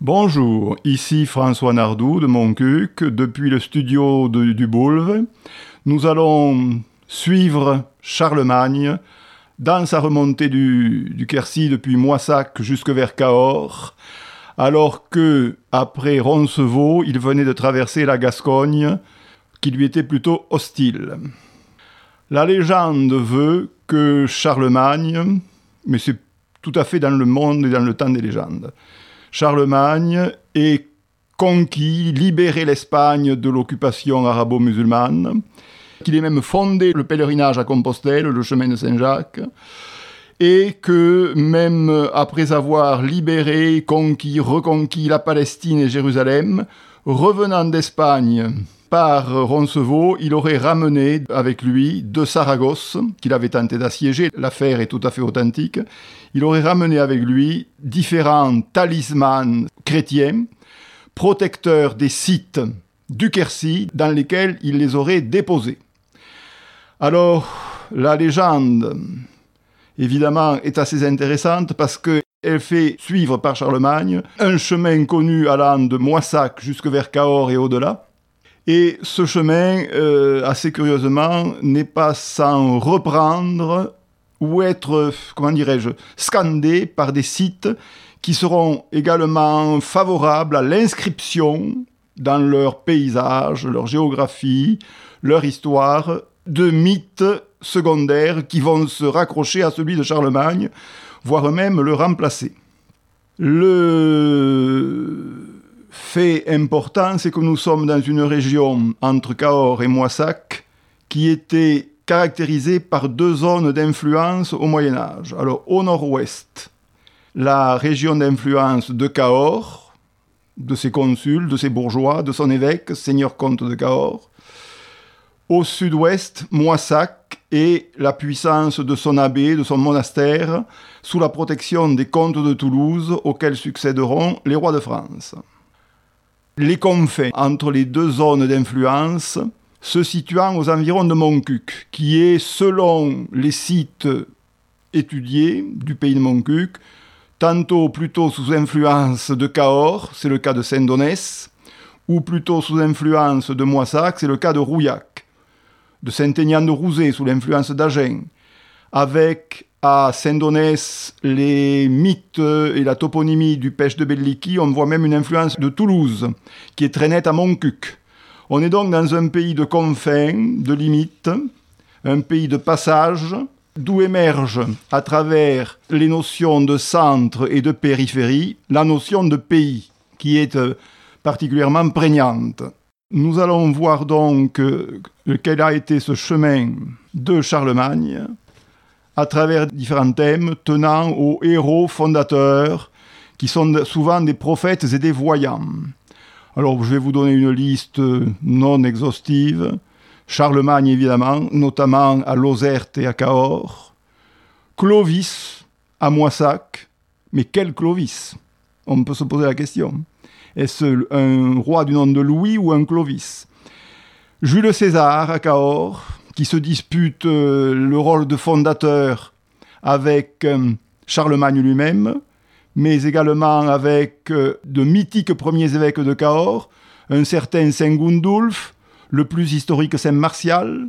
Bonjour, ici François Nardou de Montcuq, depuis le studio du Bouleve. Nous allons suivre Charlemagne dans sa remontée du Quercy depuis Moissac jusque vers Cahors, alors que, après Roncevaux, il venait de traverser la Gascogne, qui lui était plutôt hostile. La légende veut que Charlemagne, mais c'est tout à fait dans le monde et dans le temps des légendes, Charlemagne ait conquis, libéré l'Espagne de l'occupation arabo-musulmane, qu'il ait même fondé le pèlerinage à Compostelle, le chemin de Saint-Jacques, et que même après avoir libéré, conquis, reconquis la Palestine et Jérusalem, revenant d'Espagne par Roncevaux, il aurait ramené avec lui de Saragosse, qu'il avait tenté d'assiéger, l'affaire est tout à fait authentique, il aurait ramené avec lui différents talismans chrétiens, protecteurs des sites du Quercy dans lesquels il les aurait déposés. Alors, la légende, évidemment, est assez intéressante parce qu'elle fait suivre par Charlemagne un chemin connu allant de Moissac jusque vers Cahors et au-delà. Et ce chemin, assez curieusement, n'est pas sans reprendre ou être, scandé par des sites qui seront également favorables à l'inscription dans leur paysage, leur géographie, leur histoire, de mythes secondaires qui vont se raccrocher à celui de Charlemagne, voire même le remplacer. Le fait important, c'est que nous sommes dans une région entre Cahors et Moissac qui était caractérisée par deux zones d'influence au Moyen-Âge. Alors, au nord-ouest, la région d'influence de Cahors, de ses consuls, de ses bourgeois, de son évêque, seigneur-comte de Cahors. Au sud-ouest, Moissac et la puissance de son abbé, de son monastère, sous la protection des comtes de Toulouse, auxquels succéderont les rois de France. Les confins entre les deux zones d'influence se situant aux environs de Montcuq, qui est, selon les sites étudiés du pays de Montcuq, tantôt plutôt sous influence de Cahors, c'est le cas de Saint-Donès, ou plutôt sous influence de Moissac, c'est le cas de Rouillac, de Saint-Aignan-de-Rouzé, sous l'influence d'Agen, avec à Saint-Donès les mythes et la toponymie du pêche de Belliqui, on voit même une influence de Toulouse, qui est très nette à Montcuq. On est donc dans un pays de confins, de limites, un pays de passage, d'où émerge, à travers les notions de centre et de périphérie, la notion de pays, qui est particulièrement prégnante. Nous allons voir donc quel a été ce chemin de Charlemagne, à travers différents thèmes tenant aux héros fondateurs, qui sont souvent des prophètes et des voyants. Alors, je vais vous donner une liste non exhaustive. Charlemagne, évidemment, notamment à Lozerte et à Cahors. Clovis, à Moissac. Mais quel Clovis ? On peut se poser la question. Est-ce un roi du nom de Louis ou un Clovis ? Jules César, à Cahors, qui se dispute le rôle de fondateur avec Charlemagne lui-même, mais également avec de mythiques premiers évêques de Cahors, un certain Saint Gundulf, le plus historique Saint Martial.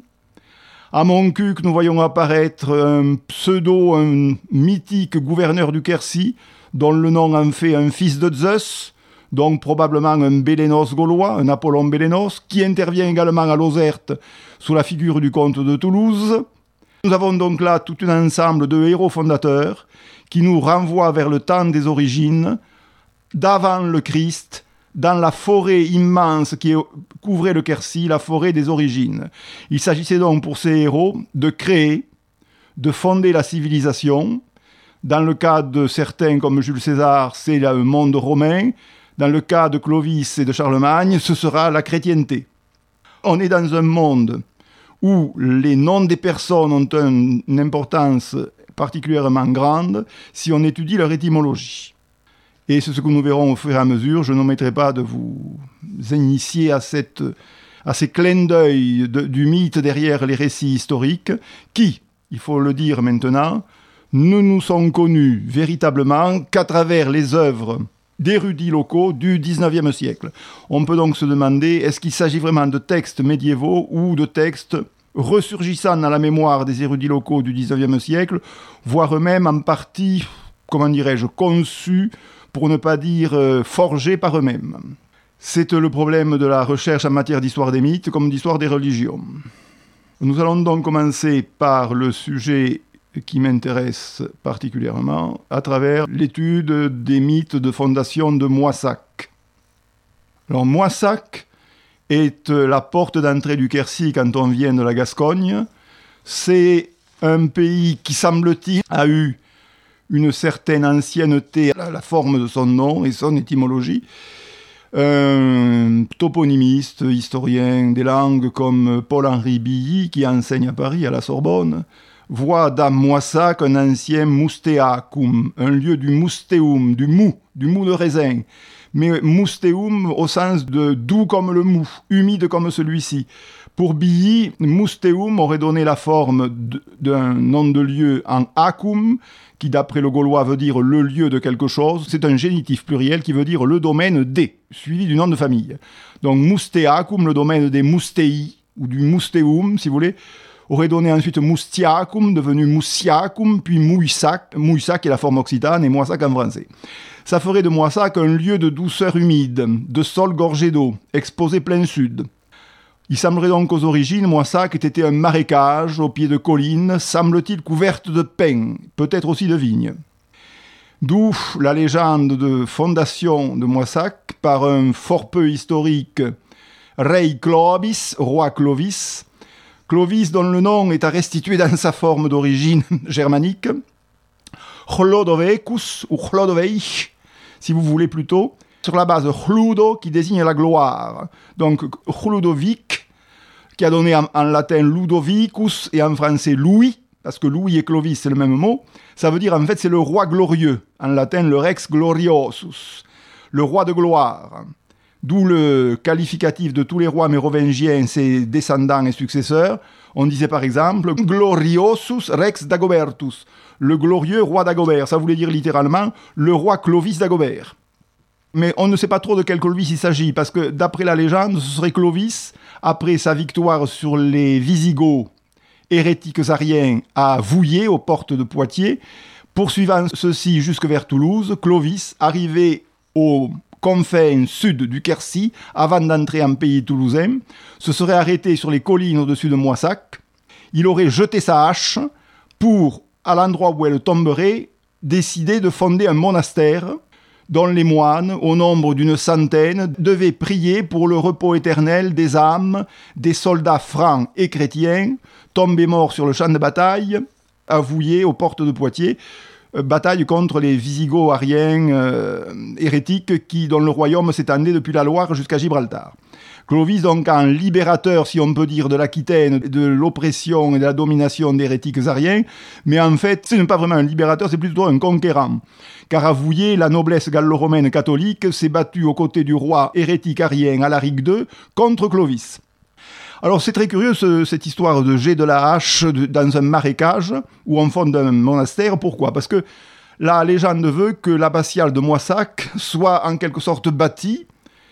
À Montcuq, nous voyons apparaître un mythique gouverneur du Quercy, dont le nom en fait un fils de Zeus, donc probablement un Bélénos gaulois, un Apollon Bélénos, qui intervient également à Lozerte sous la figure du comte de Toulouse. Nous avons donc là tout un ensemble de héros fondateurs qui nous renvoient vers le temps des origines, d'avant le Christ, dans la forêt immense qui couvrait le Quercy, la forêt des origines. Il s'agissait donc pour ces héros de créer, de fonder la civilisation. Dans le cas de certains comme Jules César, c'est le monde romain. Dans le cas de Clovis et de Charlemagne, ce sera la chrétienté. On est dans un monde où les noms des personnes ont une importance particulièrement grande si on étudie leur étymologie. Et c'est ce que nous verrons au fur et à mesure. Je n'omettrai pas de vous initier à ces clins d'œil du mythe derrière les récits historiques qui, il faut le dire maintenant, ne nous sont connus véritablement qu'à travers les œuvres d'érudits locaux du XIXe siècle. On peut donc se demander, est-ce qu'il s'agit vraiment de textes médiévaux ou de textes ressurgissant dans la mémoire des érudits locaux du XIXe siècle, voire même en partie, comment dirais-je, conçus, pour ne pas dire forgés par eux-mêmes. C'est le problème de la recherche en matière d'histoire des mythes comme d'histoire des religions. Nous allons donc commencer par le sujet qui m'intéresse particulièrement à travers l'étude des mythes de fondation de Moissac. Alors Moissac est la porte d'entrée du Quercy quand on vient de la Gascogne. C'est un pays qui, semble-t-il, a eu une certaine ancienneté à la forme de son nom et son étymologie. Un toponymiste, historien des langues comme Paul-Henri Billy, qui enseigne à Paris, à la Sorbonne, voit dans Moissac un ancien mustéacum, un lieu du mustéum, du mou de raisin. Mais mustéum au sens de doux comme le mou, humide comme celui-ci. Pour Billy, mustéum aurait donné la forme d'un nom de lieu en acum, qui d'après le gaulois veut dire le lieu de quelque chose. C'est un génitif pluriel qui veut dire le domaine des, suivi du nom de famille. Donc mustéacum, le domaine des mustéi, ou du mustéum, si vous voulez, aurait donné ensuite mustiacum, devenu mustiacum, puis Moussac. Moussac est la forme occitane et Moissac en français. Ça ferait de Moissac un lieu de douceur humide, de sol gorgé d'eau, exposé plein sud. Il semblerait donc qu'aux origines, Moissac ait été un marécage au pied de collines, semble-t-il couverte de pins, peut-être aussi de vignes. D'où la légende de fondation de Moissac par un fort peu historique Rei Clovis, roi Clovis. Clovis dont le nom est à restituer dans sa forme d'origine germanique. Chlodovecus ou Chlodoveic, si vous voulez plutôt, sur la base chludo qui désigne la gloire. Donc Chludovic, qui a donné en latin Ludovicus et en français Louis, parce que Louis et Clovis c'est le même mot, ça veut dire en fait c'est le roi glorieux, en latin le rex gloriosus, le roi de gloire. D'où le qualificatif de tous les rois mérovingiens, ses descendants et successeurs. On disait par exemple gloriosus rex Dagobertus, le glorieux roi d'Agobert. Ça voulait dire littéralement le roi Clovis d'Agobert. Mais on ne sait pas trop de quel Clovis il s'agit, parce que d'après la légende, ce serait Clovis, après sa victoire sur les Visigoths hérétiques ariens à Vouillers, aux portes de Poitiers, poursuivant ceux-ci jusque vers Toulouse, Clovis, arrivé aux confins sud du Quercy, avant d'entrer en pays toulousain, se serait arrêté sur les collines au-dessus de Moissac. Il aurait jeté sa hache pour, à l'endroit où elle tomberait, décider de fonder un monastère dont les moines, au nombre d'une centaine, devaient prier pour le repos éternel des âmes des soldats francs et chrétiens tombés morts sur le champ de bataille, à Vouillers, aux portes de Poitiers, bataille contre les Visigoths ariens hérétiques dont le royaume s'étendait depuis la Loire jusqu'à Gibraltar. Clovis, donc, en libérateur, si on peut dire, de l'Aquitaine, de l'oppression et de la domination des hérétiques ariens, mais en fait, ce n'est pas vraiment un libérateur, c'est plutôt un conquérant. Car à Vouillers, la noblesse gallo-romaine catholique s'est battue aux côtés du roi hérétique arien Alaric II contre Clovis. Alors c'est très curieux cette histoire de jet de la hache dans un marécage où on fonde un monastère. Pourquoi ? Parce que la légende veut que l'abbatiale de Moissac soit en quelque sorte bâtie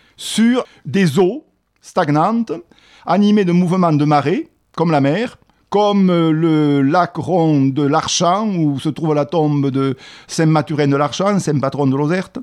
sur des eaux stagnantes, animées de mouvements de marée, comme la mer, comme le lac rond de l'Archamp, où se trouve la tombe de Saint-Mathurin de l'Archamp, saint patron de Lozerte.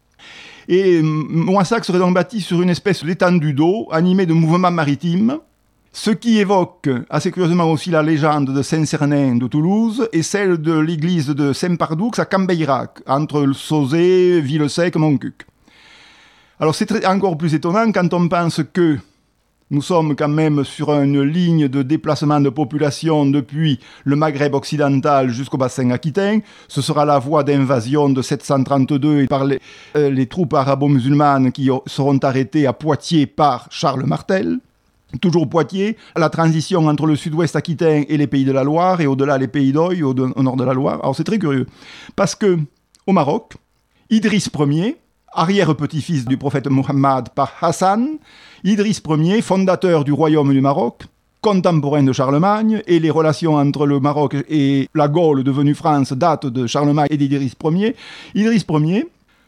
Et Moissac serait donc bâti sur une espèce d'étendue d'eau, animée de mouvements maritimes, ce qui évoque assez curieusement aussi la légende de Saint-Cernin de Toulouse et celle de l'église de Saint-Pardoux à Cambairac, entre le Sauzet, Villesec, Montcuq. Alors c'est encore plus étonnant quand on pense que nous sommes quand même sur une ligne de déplacement de population depuis le Maghreb occidental jusqu'au bassin aquitain. Ce sera la voie d'invasion de 732 par les troupes arabo-musulmanes qui seront arrêtées à Poitiers par Charles Martel. Toujours Poitiers, la transition entre le sud-ouest aquitain et les pays de la Loire, et au-delà les pays d'Oï, au nord de la Loire. Alors c'est très curieux, parce que au Maroc, Idriss Ier, arrière-petit-fils du prophète Mohammed par Hassan, Idriss Ier, fondateur du royaume du Maroc, contemporain de Charlemagne, et les relations entre le Maroc et la Gaule devenue France datent de Charlemagne et d'Idriss Ier. Idriss Ier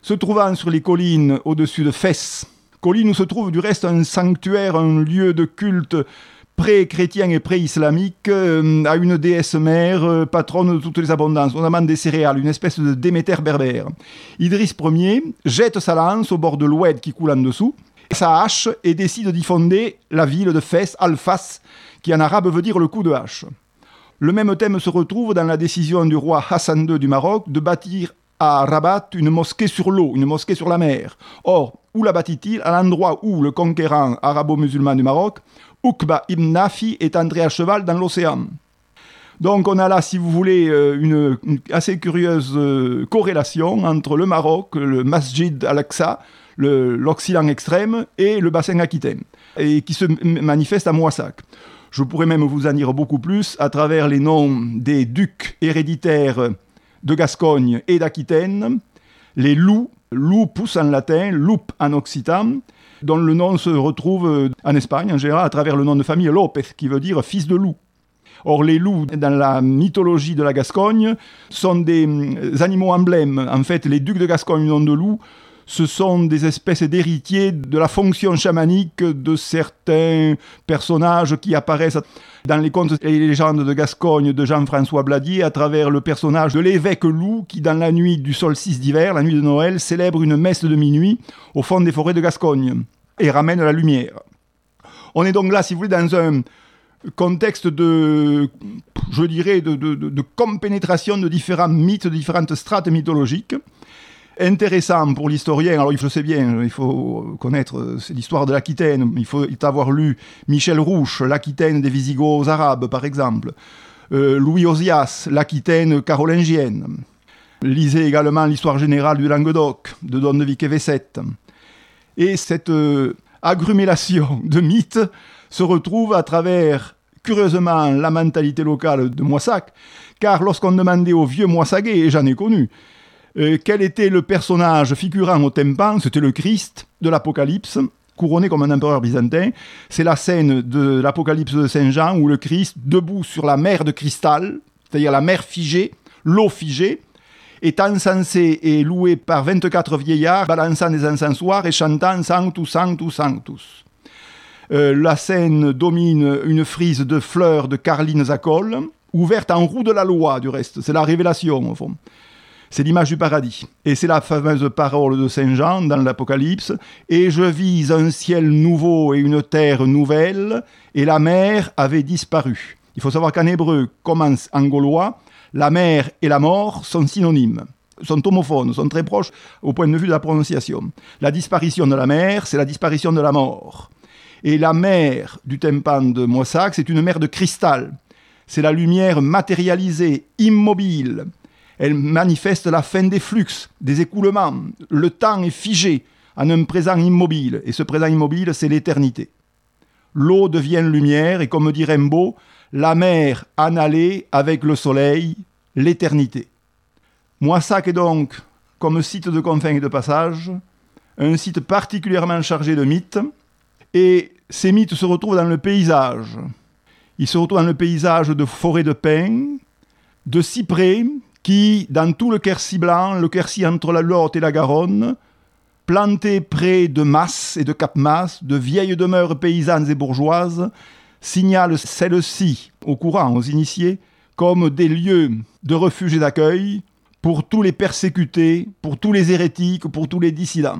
Se trouvant sur les collines au-dessus de Fès, colline où se trouve du reste un sanctuaire, un lieu de culte pré-chrétien et pré-islamique à une déesse mère, patronne de toutes les abondances, notamment des céréales, une espèce de Déméter berbère. Idriss Ier jette sa lance au bord de l'Oued qui coule en dessous, sa hache, et décide d'y fonder la ville de Fès, Al-Fas, qui en arabe veut dire le coup de hache. Le même thème se retrouve dans la décision du roi Hassan II du Maroc de bâtir à Rabat une mosquée sur l'eau, une mosquée sur la mer. Or, où la bâtit-il? À l'endroit où le conquérant arabo-musulman du Maroc, Uqba ibn Nafi, est entré à cheval dans l'océan. Donc on a là, si vous voulez, une assez curieuse corrélation entre le Maroc, le Masjid al-Aqsa, l'Occident extrême, et le bassin aquitaine, et qui se manifeste à Moissac. Je pourrais même vous en dire beaucoup plus à travers les noms des ducs héréditaires de Gascogne et d'Aquitaine, les loups, lupus en latin, lup en occitan, dont le nom se retrouve en Espagne en général à travers le nom de famille López, qui veut dire fils de loup. Or, les loups, dans la mythologie de la Gascogne, sont des animaux emblèmes. En fait, les ducs de Gascogne, nom de loup, ce sont des espèces d'héritiers de la fonction chamanique de certains personnages qui apparaissent dans les contes et les légendes de Gascogne de Jean-François Bladier à travers le personnage de l'évêque loup qui, dans la nuit du solstice d'hiver, la nuit de Noël, célèbre une messe de minuit au fond des forêts de Gascogne et ramène la lumière. On est donc là, si vous voulez, dans un contexte de compénétration de différents mythes, de différentes strates mythologiques, intéressant pour l'historien. Alors, je sais bien, il faut connaître l'histoire de l'Aquitaine. Il faut avoir lu Michel Rouche, l'Aquitaine des Visigoths arabes, par exemple. Louis Ozias, l'Aquitaine carolingienne. Lisez également l'histoire générale du Languedoc, de Don de Vic et Vessette. Et cette agrumélation de mythes se retrouve à travers, curieusement, la mentalité locale de Moissac, car lorsqu'on demandait aux vieux Moissagais, et j'en ai connu, quel était le personnage figurant au tympan, c'était le Christ de l'Apocalypse, couronné comme un empereur byzantin. C'est la scène de l'Apocalypse de Saint Jean où le Christ, debout sur la mer de cristal, c'est-à-dire la mer figée, l'eau figée, est encensé et loué par 24 vieillards balançant des encensoirs et chantant « Sanctus, Sanctus, Sanctus ». La scène domine une frise de fleurs de carlines à col, ouverte en roue de la loi du reste, c'est la révélation au fond. C'est l'image du paradis. Et c'est la fameuse parole de Saint Jean dans l'Apocalypse. « Et je vis un ciel nouveau et une terre nouvelle, et la mer avait disparu. » Il faut savoir qu'en hébreu, comme en gaulois, la mer et la mort sont synonymes, sont homophones, sont très proches au point de vue de la prononciation. La disparition de la mer, c'est la disparition de la mort. Et la mer du tympan de Moissac, c'est une mer de cristal. C'est la lumière matérialisée, immobile. Elle manifeste la fin des flux, des écoulements. Le temps est figé en un présent immobile. Et ce présent immobile, c'est l'éternité. L'eau devient lumière et comme dit Rimbaud, la mer en allait avec le soleil, l'éternité. Moissac est donc, comme site de confins et de passage, un site particulièrement chargé de mythes. Et ces mythes se retrouvent dans le paysage. Ils se retrouvent dans le paysage de forêts de pins, de cyprès, qui, dans tout le Quercy blanc, le Quercy entre la Lot et la Garonne, plantés près de Mas et de Cap-Mas, de vieilles demeures paysannes et bourgeoises, signalent celles-ci, au courant, aux initiés, comme des lieux de refuge et d'accueil pour tous les persécutés, pour tous les hérétiques, pour tous les dissidents.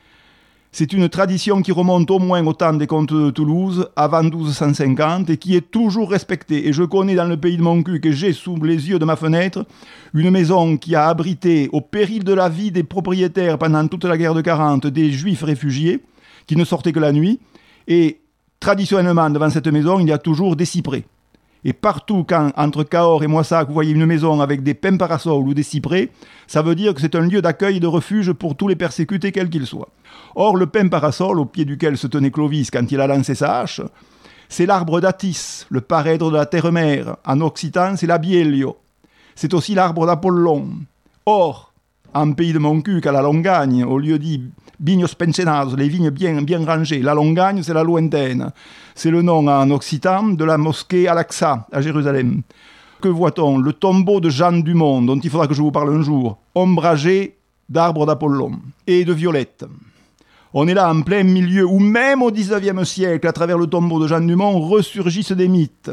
C'est une tradition qui remonte au moins au temps des comtes de Toulouse, avant 1250, et qui est toujours respectée. Et je connais dans le pays de mon cul, que j'ai sous les yeux de ma fenêtre, une maison qui a abrité, au péril de la vie des propriétaires pendant toute la guerre de 40, des juifs réfugiés, qui ne sortaient que la nuit. Et traditionnellement, devant cette maison, il y a toujours des cyprès. Et partout, quand entre Cahors et Moissac, vous voyez une maison avec des pins parasols ou des cyprès, ça veut dire que c'est un lieu d'accueil et de refuge pour tous les persécutés, quels qu'ils soient. Or, le pin parasol, au pied duquel se tenait Clovis quand il a lancé sa hache, c'est l'arbre d'Atis, le parèdre de la terre-mère. En occitan, c'est la bielio. C'est aussi l'arbre d'Apollon. Or, en pays de mon cul, qu'à la Longagne, au lieu dit Vignos pensenados, les vignes bien rangées, la Longagne, c'est la lointaine. C'est le nom en occitan de la mosquée Al-Aqsa, à Jérusalem. Que voit-on? Le tombeau de Jeanne Dumont, dont il faudra que je vous parle un jour, ombragé d'arbres d'Apollon et de violettes. On est là en plein milieu où même au XIXe siècle, à travers le tombeau de Jean Dumont, ressurgissent des mythes.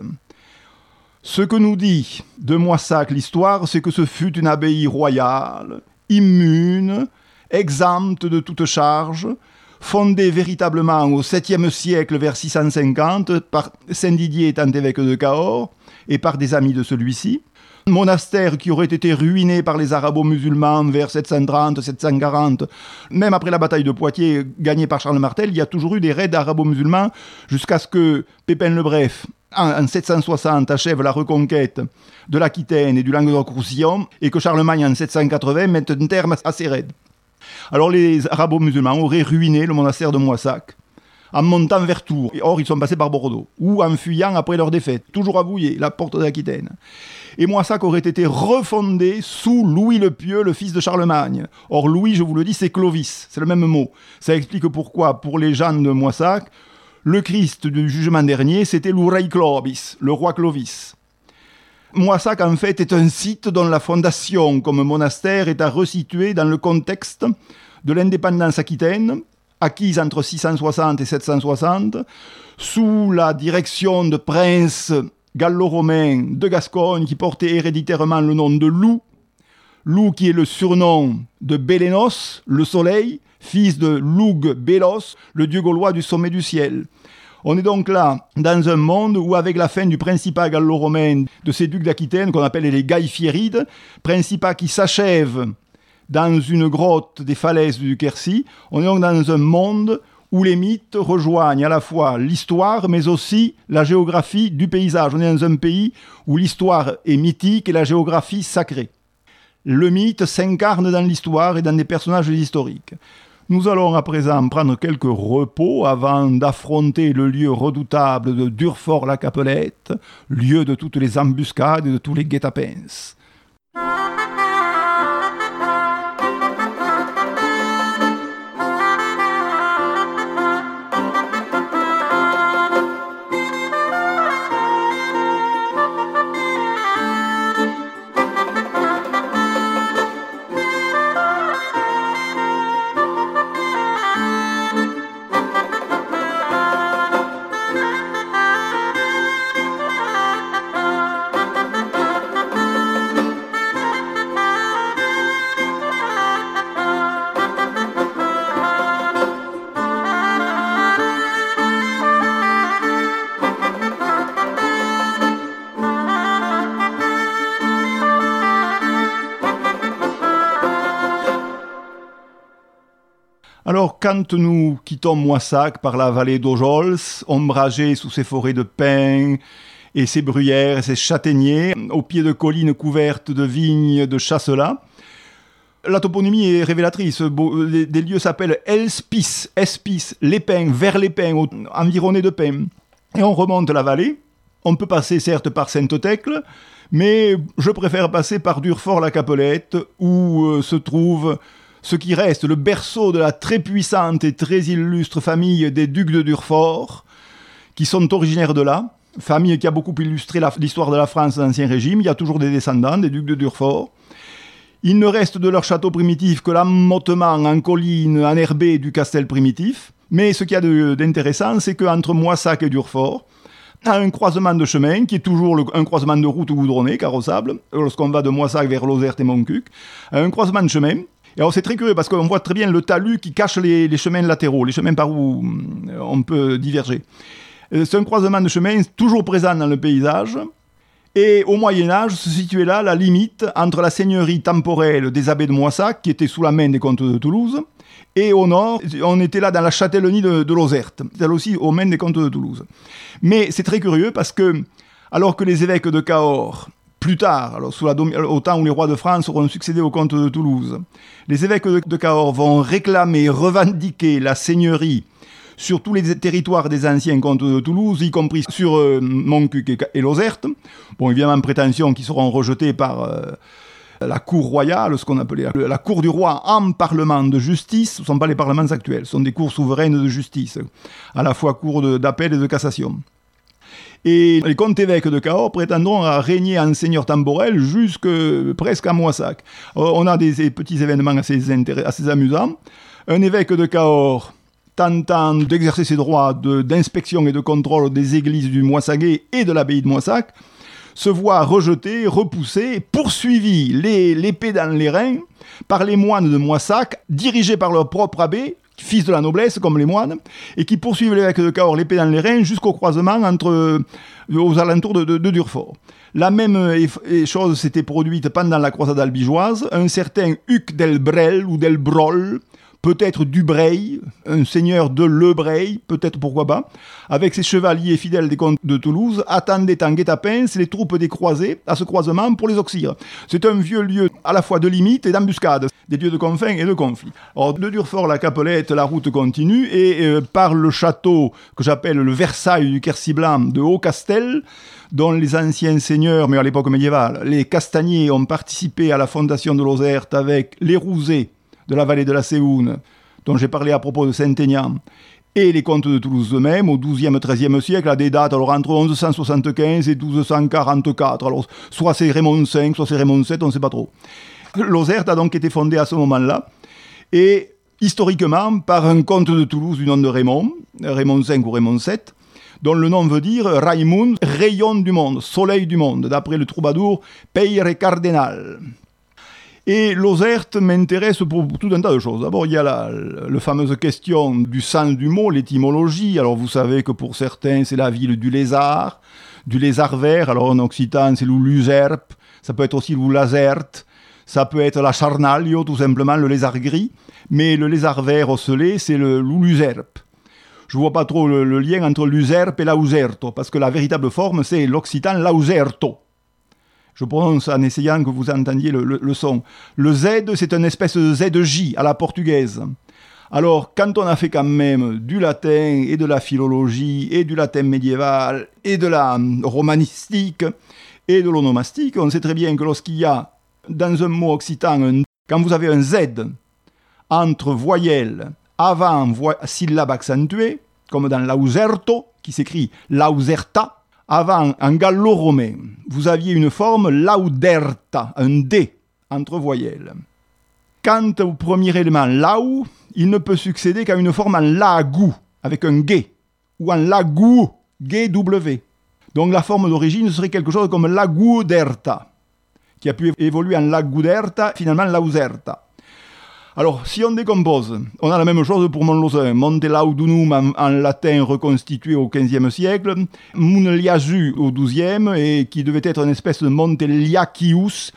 Ce que nous dit de Moissac l'histoire, c'est que ce fut une abbaye royale, immune, exempte de toute charge, fondée véritablement au 7e siècle vers 650 par Saint Didier étant évêque de Cahors et par des amis de celui-ci. Monastère qui aurait été ruiné par les arabo-musulmans vers 730-740. Même après la bataille de Poitiers gagnée par Charles Martel, il y a toujours eu des raids arabo-musulmans jusqu'à ce que Pépin le Bref, en 760, achève la reconquête de l'Aquitaine et du Languedoc-Roussillon et que Charlemagne, en 780, mette un terme à ces raids. Alors les arabo-musulmans auraient ruiné le monastère de Moissac en montant vers Tours. Or, ils sont passés par Bordeaux, ou en fuyant après leur défaite, toujours à Vouillers, la porte de l'Aquitaine. Et Moissac aurait été refondé sous Louis le Pieux, le fils de Charlemagne. Or, Louis, je vous le dis, c'est Clovis, c'est le même mot. Ça explique pourquoi, pour les gens de Moissac, le Christ du jugement dernier, c'était l'Urei Clovis, le roi Clovis. Moissac, en fait, est un site dont la fondation comme monastère est à resituer dans le contexte de l'indépendance aquitaine, acquise entre 660 et 760, sous la direction de princes gallo-romains de Gascogne qui portaient héréditairement le nom de Loup. Loup qui est le surnom de Bélénos, le soleil, fils de Loug Bélos, le dieu gaulois du sommet du ciel. On est donc là, dans un monde où, avec la fin du principat gallo-romain de ces ducs d'Aquitaine, qu'on appelle les Gaïfiérides, principat qui s'achève dans une grotte des falaises du Quercy, on est donc dans un monde où les mythes rejoignent à la fois l'histoire, mais aussi la géographie du paysage. On est dans un pays où l'histoire est mythique et la géographie sacrée. Le mythe s'incarne dans l'histoire et dans des personnages historiques. Nous allons à présent prendre quelques repos avant d'affronter le lieu redoutable de Durfort-la-Capelette, lieu de toutes les embuscades et de tous les guet-apens. Alors, quand nous quittons Moissac par la vallée d'Aujols, ombragée sous ses forêts de pins et ses bruyères et ses châtaigniers, au pied de collines couvertes de vignes de chasselas, la toponymie est révélatrice. Des lieux s'appellent Elspis, Espis, les pins, vers les pins, environnés de pins. Et on remonte la vallée. On peut passer certes par Sainte-Thècle, mais je préfère passer par Durfort-la-Capelette, où se trouve ce qui reste le berceau de la très puissante et très illustre famille des ducs de Durfort, qui sont originaires de là, famille qui a beaucoup illustré l'histoire de la France d'Ancien Régime. Il y a toujours des descendants des ducs de Durfort. Il ne reste de leur château primitif que l'ammotement en colline enherbée du castel primitif. Mais ce qu'il y a d'intéressant, c'est qu'entre Moissac et Durfort, à un croisement de chemin, qui est toujours un croisement de route goudronnée, carrossable, lorsqu'on va de Moissac vers Lozerte et Montcuq, à un croisement de chemin. Et alors c'est très curieux parce qu'on voit très bien le talus qui cache les chemins latéraux, les chemins par où on peut diverger. C'est un croisement de chemins toujours présent dans le paysage. Et au Moyen-Âge se situait là la limite entre la seigneurie temporelle des abbés de Moissac, qui était sous la main des comtes de Toulouse, et au nord, on était là dans la châtellenie de Lozerte, celle aussi aux mains des comtes de Toulouse. Mais c'est très curieux parce que, alors que les évêques de Cahors, plus tard, alors au temps où les rois de France auront succédé aux comtes de Toulouse, les évêques de Cahors vont réclamer, revendiquer la seigneurie sur tous les territoires des anciens comtes de Toulouse, y compris sur Montcuq et Lozerte. Bon, évidemment, prétentions qui seront rejetées par la cour royale, ce qu'on appelait la cour du roi en parlement de justice. Ce ne sont pas les parlements actuels, ce sont des cours souveraines de justice, à la fois cours d'appel et de cassation. Et les comtes évêques de Cahors prétendront à régner en seigneur temporel jusque presque à Moissac. On a des petits événements assez amusants. Un évêque de Cahors, tentant d'exercer ses droits d'inspection et de contrôle des églises du Moissaguet et de l'abbaye de Moissac, se voit rejeté, repoussé, poursuivi l'épée dans les reins par les moines de Moissac, dirigés par leur propre abbé, fils de la noblesse comme les moines, et qui poursuivent l'évêque de Cahors l'épée dans les reins jusqu'au croisement aux alentours de Durfort. La même chose s'était produite pendant la croisade albigeoise. Un certain Huc del Brel ou del Brol, peut-être du Breil, un seigneur de Le Breil, peut-être pourquoi pas, avec ses chevaliers fidèles des comtes de Toulouse, attendait en guet-apens les troupes des croisés à ce croisement pour les auxilier. C'est un vieux lieu à la fois de limite et d'embuscade, des lieux de confins et de conflits. Alors de Durfort, la Capelette, la route continue, et par le château que j'appelle le Versailles du Quercy-Blanc de Haut-Castel, dont les anciens seigneurs, mais à l'époque médiévale, les Castagniers ont participé à la fondation de Lozerte avec les Rouzet, de la vallée de la Séoune, dont j'ai parlé à propos de Saint-Aignan, et les comtes de Toulouse eux-mêmes, au XIIe, XIIIe siècle, à des dates alors entre 1175 et 1244. Alors, soit c'est Raymond V, soit c'est Raymond VII, on ne sait pas trop. Lozerte a donc été fondée à ce moment-là, et historiquement par un comte de Toulouse du nom de Raymond V ou Raymond VII, dont le nom veut dire Raimund, rayon du monde, soleil du monde, d'après le troubadour Peyre Cardinal. Et Lozerte m'intéresse pour tout un tas de choses. D'abord, il y a la fameuse question du sens du mot, l'étymologie. Alors, vous savez que pour certains, c'est la ville du lézard vert. Alors, en occitan, c'est l'Uluzerpe. Ça peut être aussi l'Ulazerte. Ça peut être la Charnalio, tout simplement, le lézard gris. Mais le lézard vert ocellé, c'est l'Uluzerpe. Je ne vois pas trop le lien entre l'Uzerpe et l'Auserto, parce que la véritable forme, c'est l'occitan l'Auserto. Je prononce en essayant que vous entendiez le son. Le Z, c'est une espèce de ZJ à la portugaise. Alors, quand on a fait quand même du latin et de la philologie et du latin médiéval et de la romanistique et de l'onomastique, on sait très bien que lorsqu'il y a dans un mot occitan, quand vous avez un Z entre voyelles avant syllabe accentuée, comme dans l'auserto, qui s'écrit lauserta, avant, en gallo-romain, vous aviez une forme lauderta, un D entre voyelles. Quant au premier élément lau, il ne peut succéder qu'à une forme en lagou, avec un G, ou en lagou, G-W. Donc la forme d'origine serait quelque chose comme lagouderta, qui a pu évoluer en lagouderta, finalement lauserta. Alors, si on décompose, on a la même chose pour Montlozun. Monte Laudunum en latin reconstitué au XVe siècle, Munliazu au XIIe, et qui devait être une espèce de Monte Liaxius,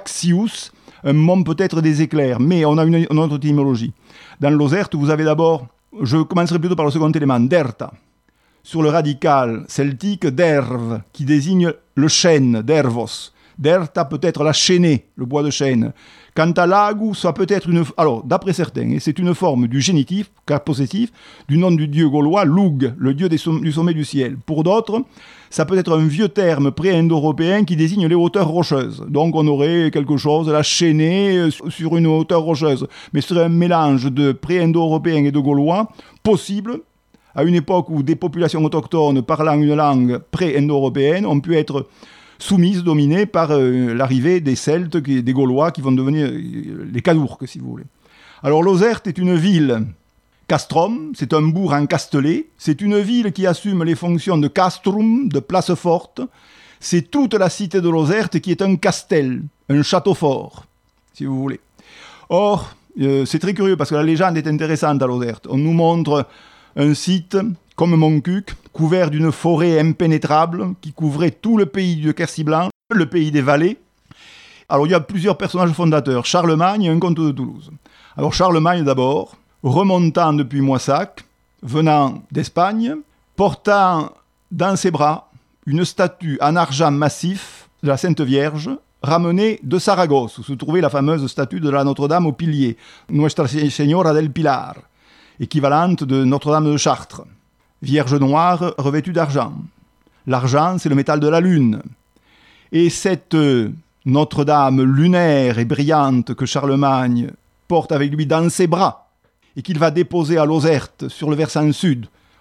un mont peut-être des éclairs, mais on a une autre étymologie. Dans l'Ozerte, vous avez d'abord, je commencerai plutôt par le second élément, derta, sur le radical celtique derve, qui désigne le chêne, dervos. Derta peut être la chaînée, le bois de chêne. Quant à lagu, ça peut être alors, d'après certains, c'est une forme du génitif, car possessif, du nom du dieu gaulois, Lug, le dieu du sommet du ciel. Pour d'autres, ça peut être un vieux terme pré-indo-européen qui désigne les hauteurs rocheuses. Donc on aurait quelque chose, la chaînée sur une hauteur rocheuse. Mais ce serait un mélange de pré-indo-européen et de gaulois, possible, à une époque où des populations autochtones parlant une langue pré-indo-européenne ont pu être soumises, dominées par l'arrivée des Celtes, des Gaulois, qui vont devenir les Cadourques, si vous voulez. Alors Lozerte est une ville castrum, c'est un bourg encastellé, c'est une ville qui assume les fonctions de castrum, de place forte, c'est toute la cité de Lozerte qui est un castel, un château fort, si vous voulez. Or, c'est très curieux parce que la légende est intéressante à Lozerte. On nous montre un site comme Montcuq, couvert d'une forêt impénétrable qui couvrait tout le pays de Quercy-Blanc, le pays des vallées. Alors il y a plusieurs personnages fondateurs, Charlemagne et un comte de Toulouse. Alors Charlemagne d'abord, remontant depuis Moissac, venant d'Espagne, portant dans ses bras une statue en argent massif de la Sainte Vierge, ramenée de Saragosse, où se trouvait la fameuse statue de la Notre-Dame au pilier, Nuestra Señora del Pilar, équivalente de Notre-Dame de Chartres. Vierge noire revêtue d'argent. L'argent, c'est le métal de la lune. Et cette Notre-Dame lunaire et brillante que Charlemagne porte avec lui dans ses bras et qu'il va déposer à Lozerte sur le versant sud,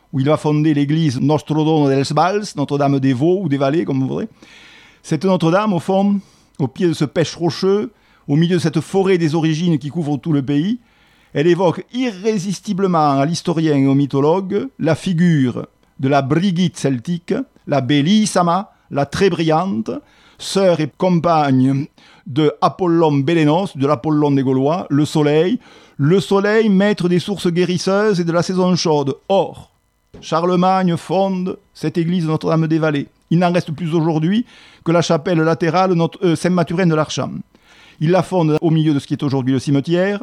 où il va fonder l'église Nostro Dono dels Vals, Notre-Dame des Vaux ou des Vallées, comme vous voudrez. Cette Notre-Dame, au fond, au pied de ce pêche rocheux, au milieu de cette forêt des origines qui couvre tout le pays, elle évoque irrésistiblement à l'historien et au mythologue la figure de la Brigitte celtique, la Bellissima, la très brillante, sœur et compagne de Apollon Bélénos, de l'Apollon des Gaulois, le soleil, maître des sources guérisseuses et de la saison chaude. Or, Charlemagne fonde cette église de Notre-Dame-des-Vallées. Il n'en reste plus aujourd'hui que la chapelle latérale Saint-Mathurin de l'Archam. Il la fonde au milieu de ce qui est aujourd'hui le cimetière.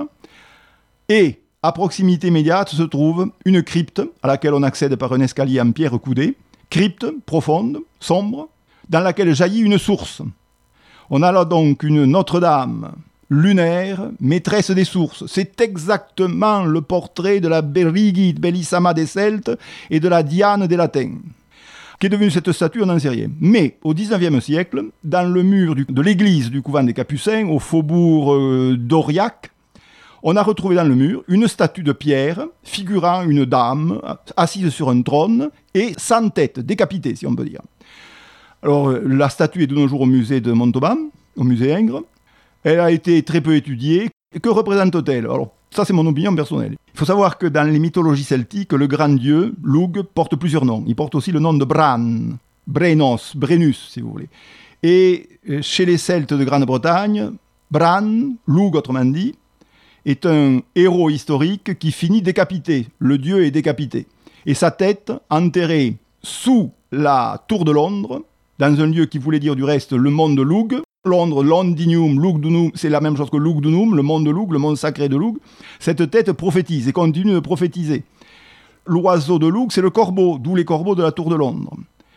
Et à proximité immédiate se trouve une crypte à laquelle on accède par un escalier en pierre coudée. Crypte profonde, sombre, dans laquelle jaillit une source. On a là donc une Notre-Dame lunaire, maîtresse des sources. C'est exactement le portrait de la Brigitte Bellissima des Celtes et de la Diane des Latins. Qu'est devenue cette statue, on n'en sait rien. Mais au XIXe siècle, dans le mur de l'église du couvent des Capucins, au faubourg d'Aurillac, on a retrouvé dans le mur une statue de pierre figurant une dame assise sur un trône et sans tête, décapitée, si on peut dire. Alors, la statue est de nos jours au musée de Montauban, au musée Ingres. Elle a été très peu étudiée. Que représente-t-elle ? Alors, ça, c'est mon opinion personnelle. Il faut savoir que dans les mythologies celtiques, le grand dieu, Lugh, porte plusieurs noms. Il porte aussi le nom de Bran, Brennus, si vous voulez. Et chez les Celtes de Grande-Bretagne, Bran, Lugh autrement dit, est un héros historique qui finit décapité. Le dieu est décapité. Et sa tête, enterrée sous la tour de Londres, dans un lieu qui voulait dire du reste le monde de Lugh. Londres, Londinium, Lugdunum, c'est la même chose que Lugdunum, le monde de Lugh, le monde sacré de Lugh. Cette tête prophétise et continue de prophétiser. L'oiseau de Lugh, c'est le corbeau, d'où les corbeaux de la tour de Londres.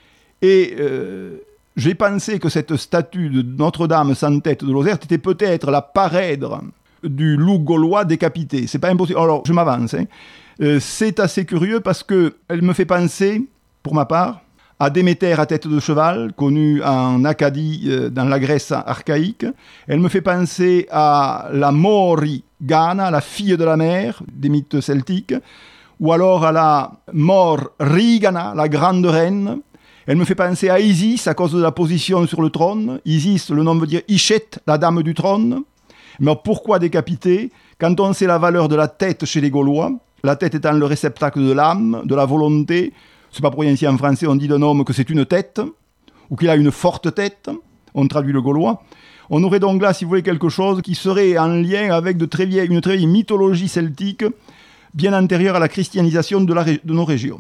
Et j'ai pensé que cette statue de Notre-Dame sans tête de Lozère était peut-être la parèdre du loup gaulois décapité. C'est pas impossible. Alors, je m'avance. C'est assez curieux parce qu'elle me fait penser, pour ma part, à Déméter à tête de cheval, connu en Acadie, dans la Grèce archaïque. Elle me fait penser à la Morriganna, la fille de la mer, des mythes celtiques, ou alors à la Morriganna, la grande reine. Elle me fait penser à Isis, à cause de la position sur le trône. Isis, le nom veut dire Ichet, la dame du trône. Mais pourquoi décapiter ? Quand on sait la valeur de la tête chez les Gaulois, la tête étant le réceptacle de l'âme, de la volonté, c'est pas pour rien si en français on dit d'un homme que c'est une tête, ou qu'il a une forte tête, on traduit le gaulois. On aurait donc là, si vous voulez, quelque chose qui serait en lien avec une très vieille mythologie celtique, bien antérieure à la christianisation de nos régions.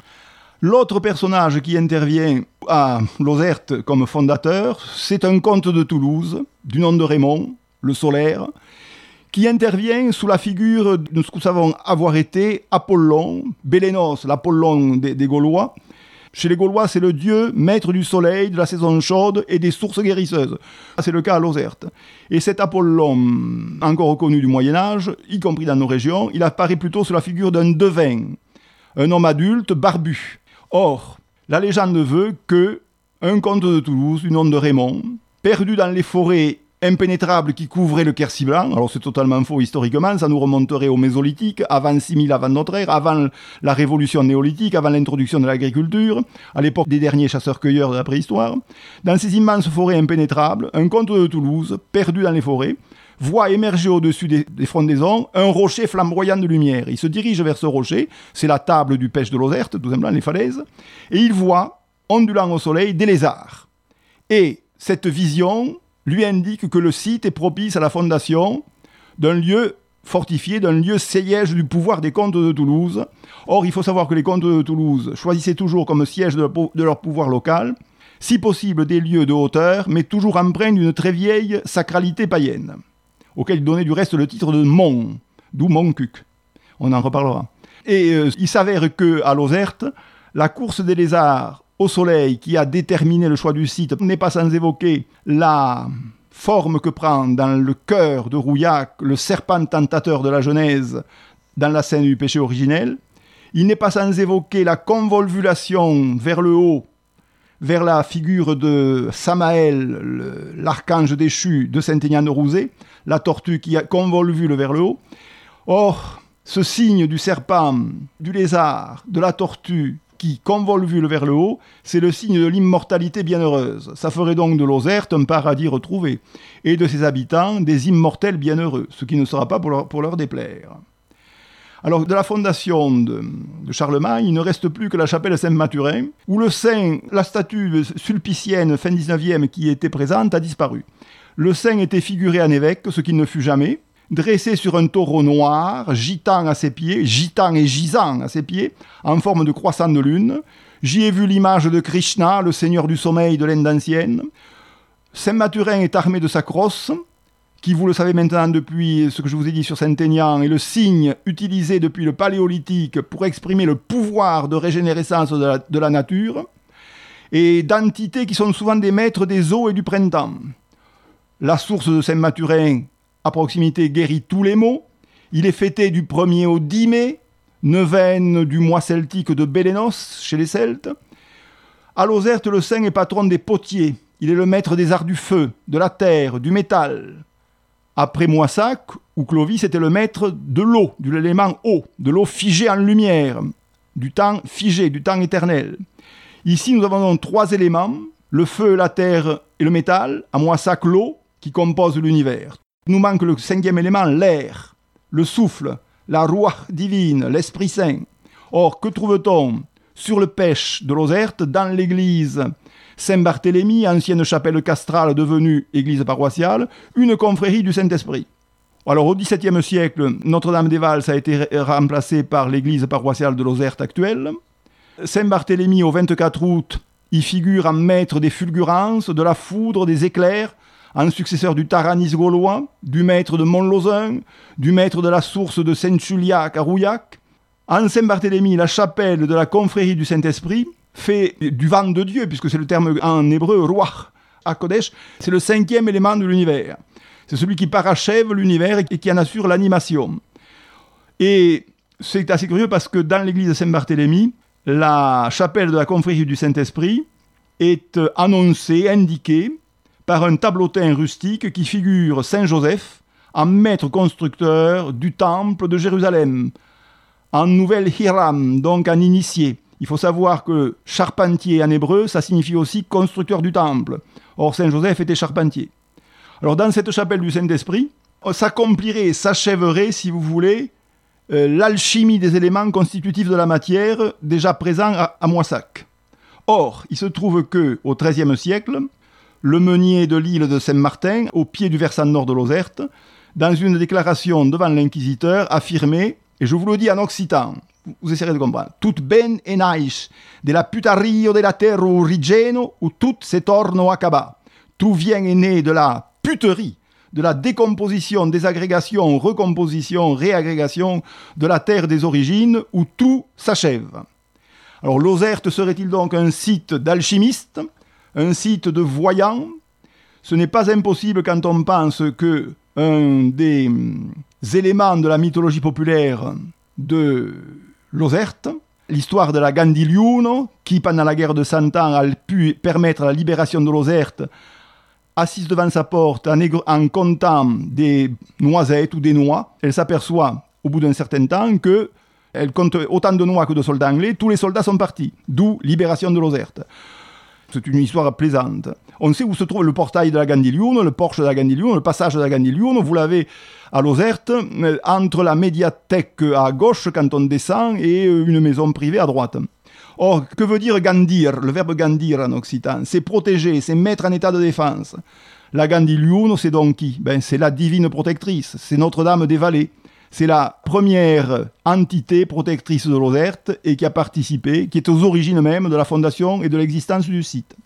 L'autre personnage qui intervient à Lozerte comme fondateur, c'est un comte de Toulouse, du nom de Raymond, le solaire, qui intervient sous la figure de ce que nous savons avoir été Apollon, Bélénos, l'Apollon des Gaulois. Chez les Gaulois, c'est le dieu maître du soleil, de la saison chaude et des sources guérisseuses. C'est le cas à Lozerte. Et cet Apollon, encore reconnu du Moyen-Âge, y compris dans nos régions, il apparaît plutôt sous la figure d'un devin, un homme adulte barbu. Or, la légende veut qu'un comte de Toulouse, du nom de Raymond, perdu dans les forêts impénétrables qui couvraient le Quercy blanc, alors c'est totalement faux historiquement, ça nous remonterait au Mésolithique, avant 6000 avant notre ère, avant la révolution néolithique, avant l'introduction de l'agriculture, à l'époque des derniers chasseurs-cueilleurs de la préhistoire. Dans ces immenses forêts impénétrables, un comte de Toulouse, perdu dans les forêts, voit émerger au-dessus des frondaisons un rocher flamboyant de lumière. Il se dirige vers ce rocher, c'est la table du pêche de Lozerte, tout simplement les falaises, et il voit, ondulant au soleil, des lézards. Et cette vision lui indique que le site est propice à la fondation d'un lieu fortifié, d'un lieu siège du pouvoir des comtes de Toulouse. Or, il faut savoir que les comtes de Toulouse choisissaient toujours comme siège de leur pouvoir local, si possible des lieux de hauteur, mais toujours empreints d'une très vieille sacralité païenne, auquel il donnait du reste le titre de Mont, d'où Montcuq. On en reparlera. Et il s'avère qu'à Lozerte, la course des lézards au soleil qui a déterminé le choix du site n'est pas sans évoquer la forme que prend dans le cœur de Rouillac le serpent tentateur de la Genèse dans la scène du péché originel. Il n'est pas sans évoquer la convolvulation vers le haut, vers la figure de Samaël, l'archange déchu de Saint-Aignan de Rouzet, la tortue qui a convolvule vers le haut. Or, ce signe du serpent, du lézard, de la tortue qui convolvule vers le haut, c'est le signe de l'immortalité bienheureuse. Ça ferait donc de Lozerte un paradis retrouvé, et de ses habitants des immortels bienheureux, ce qui ne sera pas pour leur déplaire. Alors, de la fondation de Charlemagne, il ne reste plus que la chapelle Saint-Mathurin, où le saint, la statue sulpicienne fin 19e qui était présente, a disparu. Le saint était figuré en évêque, ce qu'il ne fut jamais, dressé sur un taureau noir, gitant à ses pieds, gitant et gisant à ses pieds, en forme de croissant de lune. J'y ai vu l'image de Krishna, le seigneur du sommeil de l'Inde ancienne. Saint-Mathurin est armé de sa crosse, qui, vous le savez maintenant depuis ce que je vous ai dit sur Saint-Aignan, est le signe utilisé depuis le Paléolithique pour exprimer le pouvoir de régénérescence de la nature, et d'entités qui sont souvent des maîtres des eaux et du printemps. La source de Saint-Mathurin, à proximité, guérit tous les maux. Il est fêté du 1er au 10 mai, neuvaine du mois celtique de Bélénos, chez les Celtes. À Lozerte, le saint est patron des potiers. Il est le maître des arts du feu, de la terre, du métal. Après Moissac, où Clovis était le maître de l'eau, de l'élément eau, de l'eau figée en lumière, du temps figé, du temps éternel. Ici, nous avons donc 3 éléments, le feu, la terre et le métal, à Moissac, l'eau, qui compose l'univers. Il nous manque le 5e élément, l'air, le souffle, la Ruach divine, l'Esprit Saint. Or, que trouve-t-on sur le Pech de Lozerte, dans l'église Saint-Barthélemy, ancienne chapelle castrale devenue église paroissiale, une confrérie du Saint-Esprit. Alors, au XVIIe siècle, Notre-Dame-des-Valses a été remplacée par l'église paroissiale de Lozerte actuelle. Saint-Barthélemy, au 24 août, y figure en maître des fulgurances, de la foudre, des éclairs, en successeur du Taranis gaulois, du maître de Montlozun, du maître de la source de Saint-Chuliac à Rouillac. En Saint-Barthélemy, la chapelle de la confrérie du Saint-Esprit fait du vent de Dieu, puisque c'est le terme en hébreu, Ruach, HaKodesh, c'est le 5e élément de l'univers. C'est celui qui parachève l'univers et qui en assure l'animation. Et c'est assez curieux parce que dans l'église de Saint-Barthélemy, la chapelle de la confrérie du Saint-Esprit est annoncée, indiquée, par un tableautin rustique qui figure Saint-Joseph en maître constructeur du temple de Jérusalem, en nouvelle Hiram, donc en initié. Il faut savoir que charpentier en hébreu, ça signifie aussi constructeur du temple. Or, Saint-Joseph était charpentier. Alors, dans cette chapelle du Saint-Esprit, s'accomplirait, s'achèverait, si vous voulez, l'alchimie des éléments constitutifs de la matière déjà présents à Moissac. Or, il se trouve qu'au XIIIe siècle, le meunier de l'île de Saint-Martin, au pied du versant nord de Lozerte, dans une déclaration devant l'inquisiteur, affirmait, et je vous le dis en occitan, vous essayerez de comprendre, « Tout ben e naish, de la putario de la terre origeno, ou tout se torno a caba. » Tout vient et né de la puterie, de la décomposition, désagrégation, recomposition, réagrégation de la terre des origines, où tout s'achève. Alors Lozerte serait-il donc un site d'alchimistes, un site de voyants? Ce n'est pas impossible quand on pense que un des éléments de la mythologie populaire de Lozerte, l'histoire de la Gandigliuno, qui pendant la guerre de 100 ans a pu permettre la libération de Lozerte, assise devant sa porte en comptant des noisettes ou des noix, elle s'aperçoit au bout d'un certain temps qu'elle compte autant de noix que de soldats anglais, tous les soldats sont partis, d'où libération de Lozerte. C'est une histoire plaisante. On sait où se trouve le portail de la Gandigliuno, le porche de la Gandigliuno, le passage de la Gandigliuno. Vous l'avez à Lozerte, entre la médiathèque à gauche quand on descend et une maison privée à droite. Or, que veut dire gandir? Le verbe gandir en occitan, c'est protéger, c'est mettre en état de défense. La Gandigliuno, c'est donc qui? C'est la divine protectrice, c'est Notre-Dame des Vallées. C'est la première entité protectrice de Lozerte et qui a participé, qui est aux origines même de la fondation et de l'existence du site.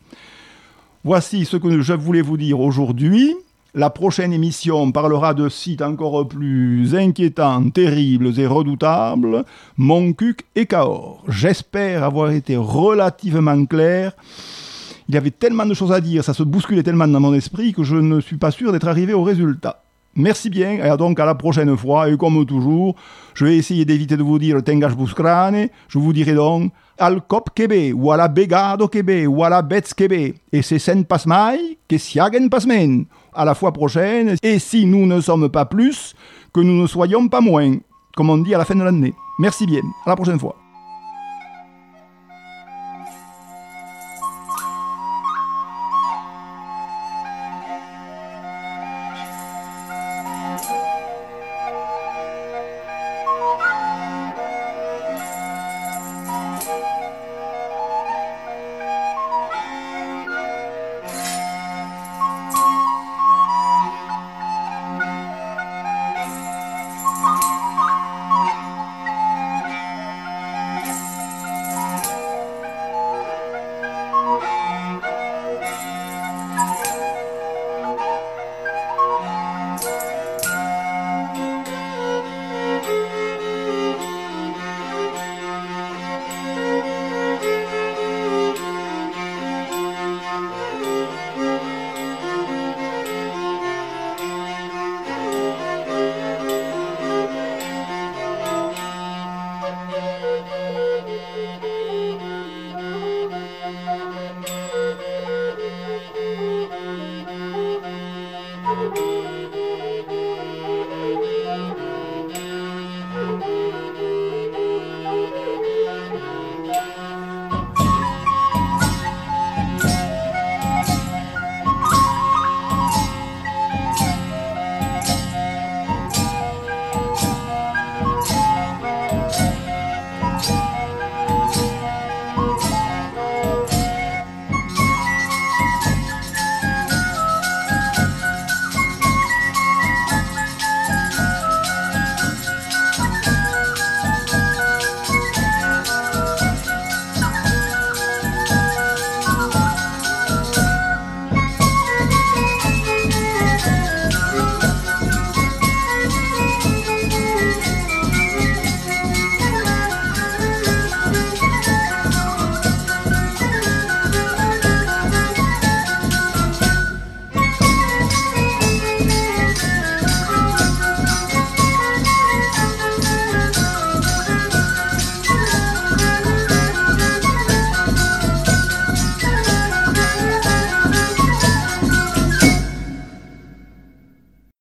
Voici ce que je voulais vous dire aujourd'hui. La prochaine émission parlera de sites encore plus inquiétants, terribles et redoutables, Montcuq et Cahors. J'espère avoir été relativement clair. Il y avait tellement de choses à dire, ça se bousculait tellement dans mon esprit que je ne suis pas sûr d'être arrivé au résultat. Merci bien, et donc à la prochaine fois, et comme toujours, je vais essayer d'éviter de vous dire Tengash Buskrane, je vous dirai donc Al Cop Kebe, ou à la Begado Kebe, ou à la Betz Kebe, et c'est Sen Pasmai, que Siagen Pasmen. À la fois prochaine, et si nous ne sommes pas plus, que nous ne soyons pas moins. comme on dit à la fin de l'année. Merci bien, à la prochaine fois.